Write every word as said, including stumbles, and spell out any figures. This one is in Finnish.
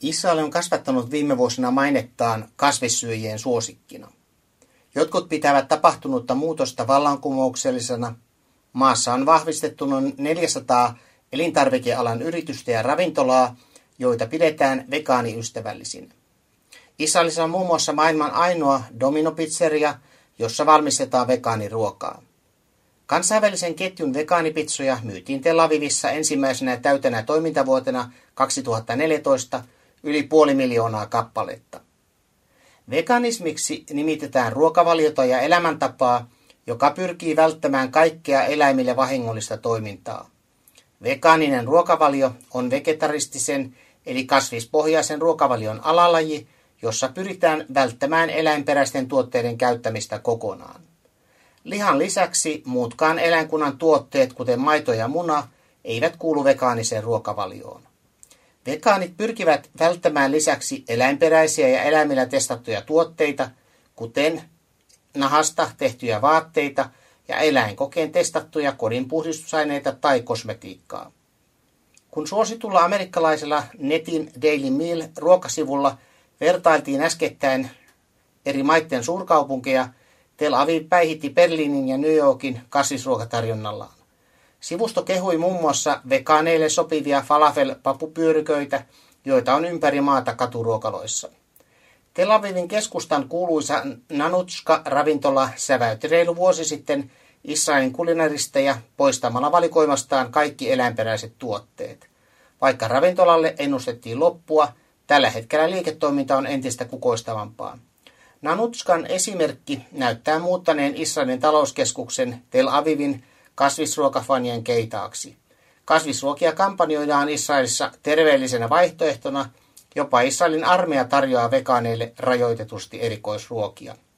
Israel on kasvattanut viime vuosina mainettaan kasvissyöjien suosikkina. Jotkut pitävät tapahtunutta muutosta vallankumouksellisena. Maassa on vahvistettu noin neljäsataa elintarvikealan yritystä ja ravintolaa, joita pidetään vegaaniystävällisinä. Israelissa on muun muassa maailman ainoa Domino-pizzeria, jossa valmistetaan vegaaniruokaa. Kansainvälisen ketjun vegaanipitsoja myytiin Tel Avivissa ensimmäisenä täytänä toimintavuotena kaksituhattaneljätoista yli puoli miljoonaa kappaletta. Veganismiksi nimitetään ruokavaliota ja elämäntapaa, joka pyrkii välttämään kaikkea eläimille vahingollista toimintaa. Vegaaninen ruokavalio on vegetaristisen eli kasvispohjaisen ruokavalion alalaji, jossa pyritään välttämään eläinperäisten tuotteiden käyttämistä kokonaan. Lihan lisäksi muutkaan eläinkunnan tuotteet, kuten maito ja muna, eivät kuulu vegaaniseen ruokavalioon. Vegaanit pyrkivät välttämään lisäksi eläinperäisiä ja eläimillä testattuja tuotteita, kuten nahasta tehtyjä vaatteita ja eläinkokeen testattuja kodinpuhdistusaineita tai kosmetiikkaa. Kun suositulla amerikkalaisella netin Daily Meal ruokasivulla vertailtiin äskettäin eri maiden suurkaupunkeja, Tel Aviv päihitti Berliinin ja New Yorkin kasvisruokatarjonnallaan. Sivusto kehui muun muassa vegaaneille sopivia falafel-papupyöryköitä, joita on ympäri maata katuruokaloissa. Tel Avivin keskustan kuuluisa Nanutska-ravintola säväytti reilu vuosi sitten Israelin kulinaristeja poistamalla valikoimastaan kaikki eläinperäiset tuotteet. Vaikka ravintolalle ennustettiin loppua, tällä hetkellä liiketoiminta on entistä kukoistavampaa. Nanutskan esimerkki näyttää muuttaneen Israelin talouskeskuksen Tel Avivin kasvisruokafanien keitaaksi. Kasvisruokia kampanjoidaan Israelissa terveellisenä vaihtoehtona, jopa Israelin armeija tarjoaa vegaaneille rajoitetusti erikoisruokia.